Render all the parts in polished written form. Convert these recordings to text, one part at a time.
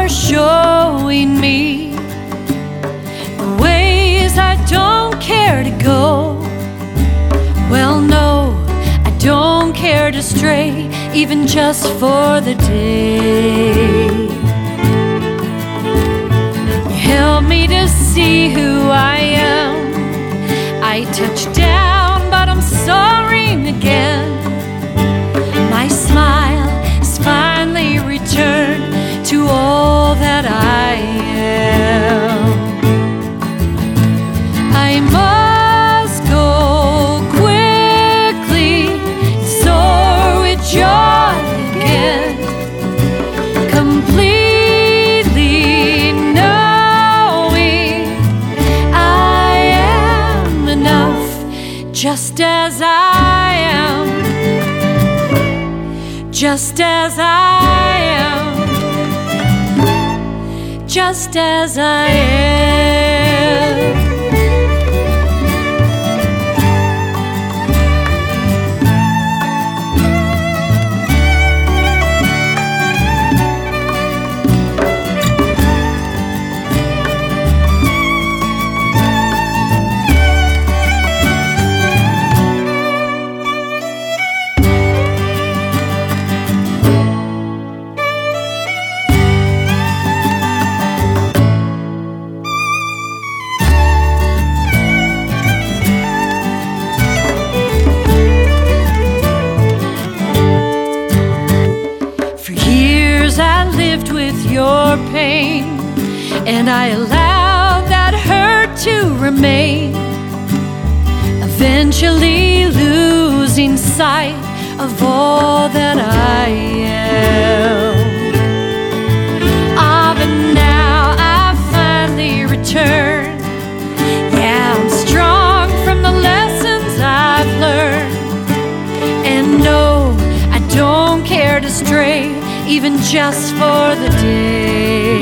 are showing me the ways I don't care to go. Well, no, I don't care to stray, even just for the day. You help me to see who I am. I touch down, but I'm soaring again. My smile has finally returned to all that I am. I must go quickly, soar with joy again, completely knowing I am enough, just as I am, just as I am, just as I am. I lived with your pain, and I allowed that hurt to remain, eventually losing sight of all that I am. Ah, but now I finally return. Yeah, I'm strong from the lessons I've learned, and no, I don't care to stray, even just for the day.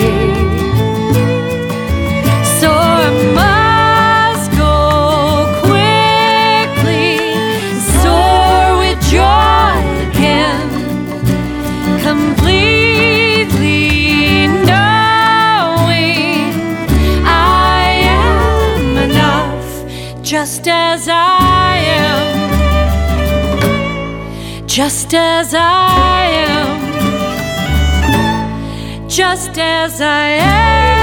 So I must go quickly, soar with joy again, completely knowing I am enough, just as I am, just as I am, just as I am.